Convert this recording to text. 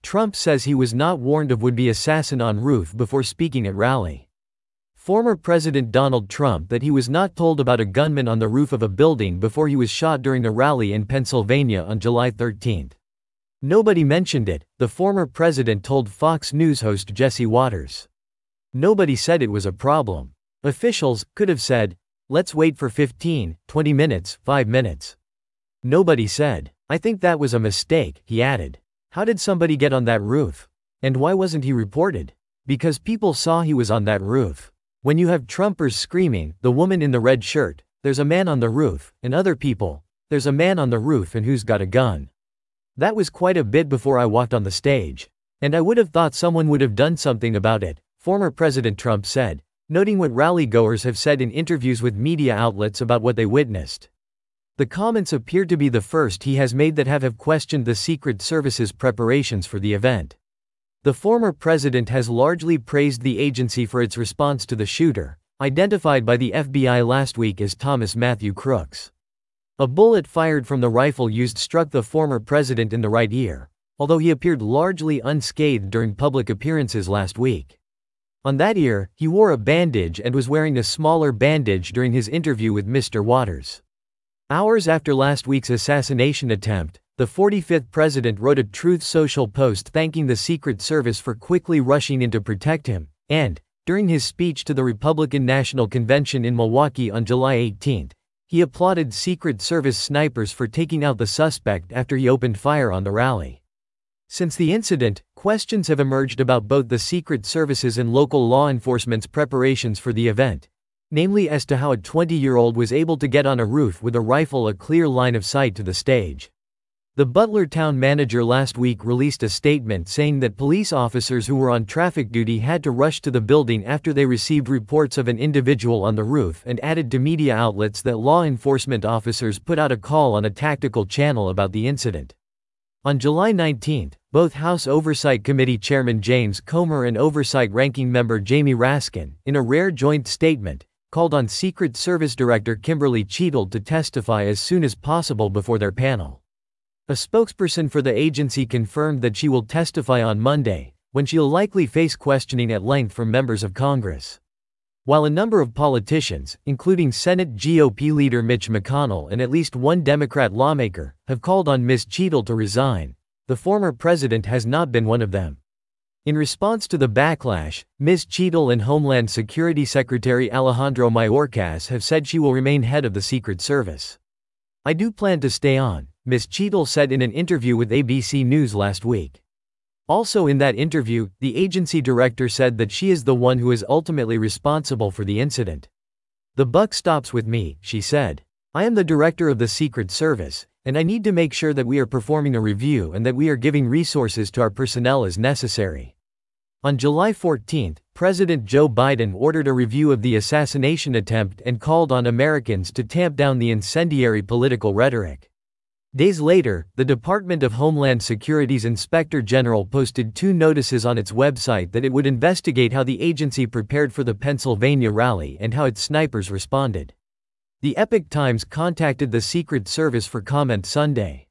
Trump says he was not warned of would-be assassin en route before speaking at rally. Former President Donald Trump that he was not told about a gunman on the roof of a building before he was shot during a rally in Pennsylvania on July 13. Nobody mentioned it, the former president told Fox News host Jesse Watters. Nobody said it was a problem. Officials could have said, let's wait for 15, 20 minutes, 5 minutes. Nobody said, I think that was a mistake, he added. How did somebody get on that roof? And why wasn't he reported? Because people saw he was on that roof. When you have Trumpers screaming, the woman in the red shirt, there's a man on the roof, and other people, there's a man on the roof and who's got a gun. That was quite a bit before I walked on the stage. And I would have thought someone would have done something about it, former President Trump said, noting what rally-goers have said in interviews with media outlets about what they witnessed. The comments appear to be the first he has made that have questioned the Secret Service's preparations for the event. The former president has largely praised the agency for its response to the shooter, identified by the FBI last week as Thomas Matthew Crooks. A bullet fired from the rifle used struck the former president in the right ear, although he appeared largely unscathed during public appearances last week. On that ear, he wore a bandage and was wearing a smaller bandage during his interview with Mr. Watters. Hours after last week's assassination attempt, the 45th president wrote a Truth Social post thanking the Secret Service for quickly rushing in to protect him, and, during his speech to the Republican National Convention in Milwaukee on July 18, he applauded Secret Service snipers for taking out the suspect after he opened fire on the rally. Since the incident, questions have emerged about both the Secret Service's and local law enforcement's preparations for the event, namely as to how a 20-year-old was able to get on a roof with a rifle a clear line of sight to the stage. The Butler town manager last week released a statement saying that police officers who were on traffic duty had to rush to the building after they received reports of an individual on the roof, and added to media outlets that law enforcement officers put out a call on a tactical channel about the incident. On July 19, both House Oversight Committee Chairman James Comer and Oversight Ranking Member Jamie Raskin, in a rare joint statement, called on Secret Service Director Kimberly Cheadle to testify as soon as possible before their panel. A spokesperson for the agency confirmed that she will testify on Monday, when she'll likely face questioning at length from members of Congress. While a number of politicians, including Senate GOP leader Mitch McConnell and at least one Democrat lawmaker, have called on Ms. Cheadle to resign, the former president has not been one of them. In response to the backlash, Ms. Cheadle and Homeland Security Secretary Alejandro Mayorkas have said she will remain head of the Secret Service. I do plan to stay on, Ms. Cheadle said in an interview with ABC News last week. Also in that interview, the agency director said that she is the one who is ultimately responsible for the incident. The buck stops with me, she said. I am the director of the Secret Service, and I need to make sure that we are performing a review and that we are giving resources to our personnel as necessary. On July 14, President Joe Biden ordered a review of the assassination attempt and called on Americans to tamp down the incendiary political rhetoric. Days later, the Department of Homeland Security's Inspector General posted 2 notices on its website that it would investigate how the agency prepared for the Pennsylvania rally and how its snipers responded. The Epoch Times contacted the Secret Service for comment Sunday.